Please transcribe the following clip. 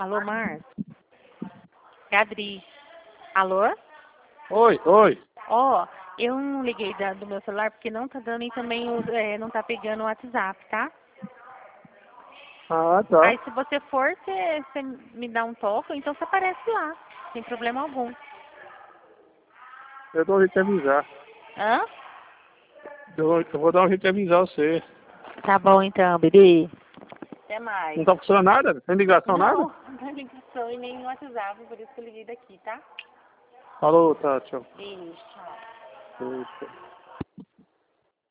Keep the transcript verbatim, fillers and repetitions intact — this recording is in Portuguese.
Alô, Márcio? É a Adri. Alô? Oi, oi. Ó, eu não liguei da- do meu celular porque não tá dando e também o- é, não tá pegando o WhatsApp, tá? Ah, tá. Aí se você for, você você me dá um toque, ou então você aparece lá, sem problema algum. Eu dou um jeito de avisar. Hã? Eu, eu vou dar um jeito de avisar você. Tá bom então, bebê. Até mais. Não tá funcionando nada? Não tem ligação, nada? Não, não tem ligação e nem no WhatsApp, por isso que eu liguei daqui, tá? Falou, tá, tchau. Beijo, tchau. Beijo.